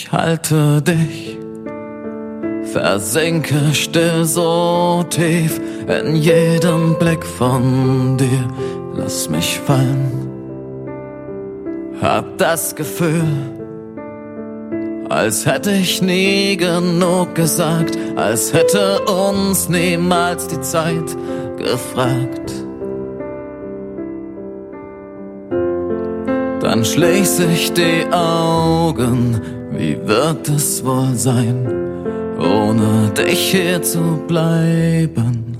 Ich halte dich, versinke still so tief in jedem Blick von dir. Lass mich fallen, hab das Gefühl, als hätte ich nie genug gesagt, als hätte uns niemals die Zeit gefragt. Dann schließ ich die Augen, wie wird es wohl sein, ohne dich hier zu bleiben?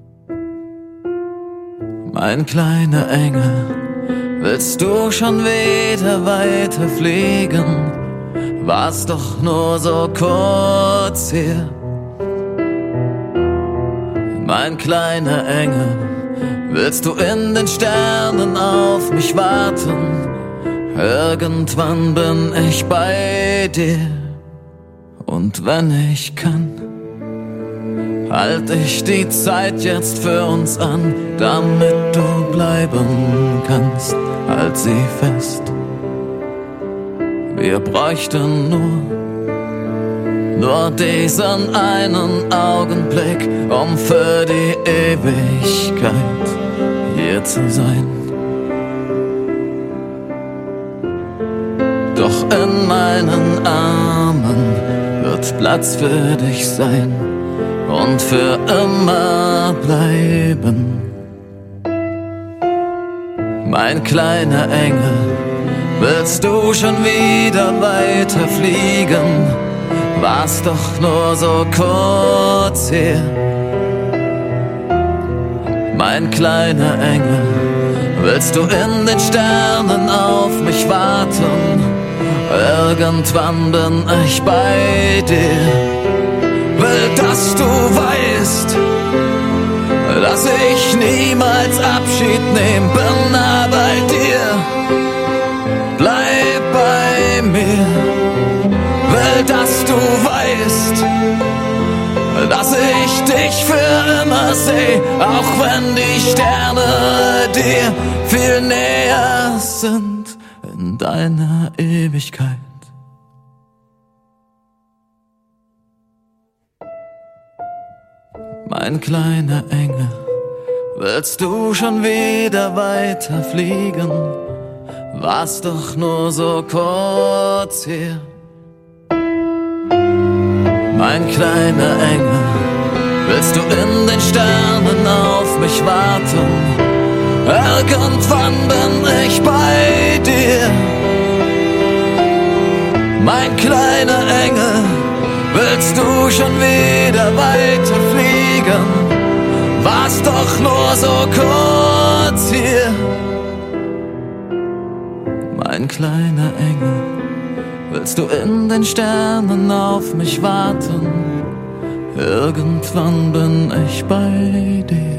Mein kleiner Engel, willst du schon wieder weiter fliegen? War's doch nur so kurz hier. Mein kleiner Engel, willst du in den Sternen auf mich warten? Irgendwann bin ich bei dir. Und wenn ich kann, halt ich die Zeit jetzt für uns an, damit du bleiben kannst. Halt sie fest. Wir bräuchten nur diesen einen Augenblick, um für die Ewigkeit hier zu sein. Doch in meinen Armen wird Platz für dich sein und für immer bleiben. Mein kleiner Engel, willst du schon wieder weiter fliegen? War's doch nur so kurz hier. Mein kleiner Engel, willst du in den Sternen auf mich warten? Irgendwann bin ich bei dir. Will, dass du weißt, dass ich niemals Abschied nehmen, bin nah bei dir. Bleib bei mir. Will, dass du weißt, dass ich dich für immer seh, auch wenn die Sterne dir viel näher sind in deiner Ewigkeit. Mein kleiner Engel, willst du schon wieder weiter fliegen? War's doch nur so kurz hier. Mein kleiner Engel, willst du in den Sternen auf mich warten? Irgendwann bin ich bei dir. Mein kleiner Engel, willst du schon wieder weiter fliegen? War's doch nur so kurz hier. Mein kleiner Engel, willst du in den Sternen auf mich warten? Irgendwann bin ich bei dir.